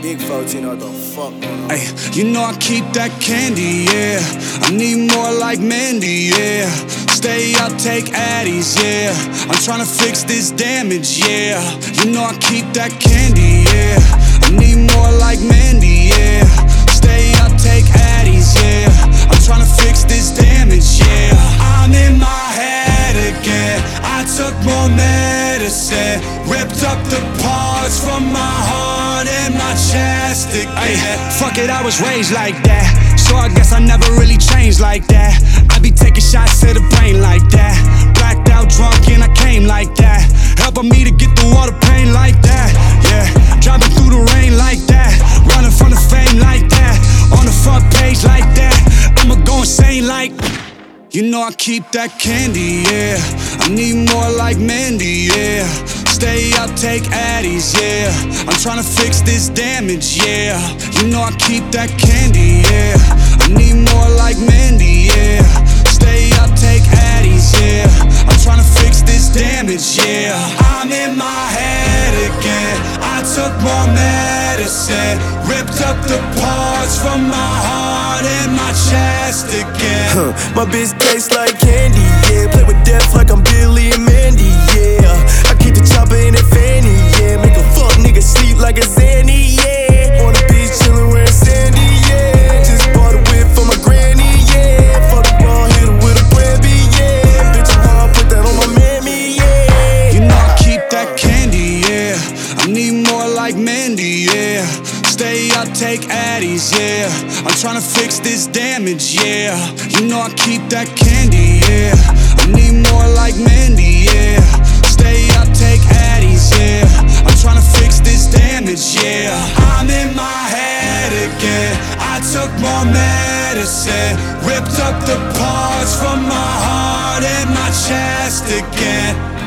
Big 14, what the fuck going on? Ay, you know I keep that candy, yeah. I need more like Mandy, yeah. Stay up, take Addies, yeah. I'm tryna fix this damage, yeah. You know I keep that candy, yeah. I need more like Mandy, yeah. Stay up, take Addies, yeah. I'm tryna fix this damage, yeah. I'm in my head again. I took more medicine, ripped up the parts from my heart and my chest again. Ay, fuck it, I was raised like that, so I guess I never really changed like that. I be taking shots to the brain like that. Blacked out, drunk, and I came like that. Helping me to get through all the pain like that. Yeah, driving through the rain like that. Running from the fame like that. On the front page like that. I'ma go insane like. You know I keep that candy, yeah. I need more like Mandy, yeah. Stay up, take Addies, yeah. I'm tryna fix this damage, yeah. You know I keep that candy, yeah. I need more like Mandy, yeah. Stay up, take Addies, yeah. I'm tryna fix this damage, yeah. I'm in my head again. I took more medicine, ripped up the parts from my heart and my chest again. My bitch tastes like candy, yeah. Play with death like I'm Billy and Mandy, yeah. I keep the chopper in that fanny, yeah. Make a fuck nigga sleep like a Zanny, yeah. On the beach chillin' wearing Sandy, yeah. Just bought a whip for my granny, yeah. Fuck the ball, hit her with a Grammy, yeah. Bitch, I'm hard, put that on my mammy, yeah. You know I keep that candy, yeah. I need more like Mandy, yeah. Stay up, take Addies, yeah. I'm tryna fix this damage, yeah. You know I keep that candy, yeah. I need more like Mandy, yeah. Stay up, take Addies, yeah. I'm tryna fix this damage, yeah. I'm in my head again. I took more medicine, ripped up the parts from my heart and my chest again.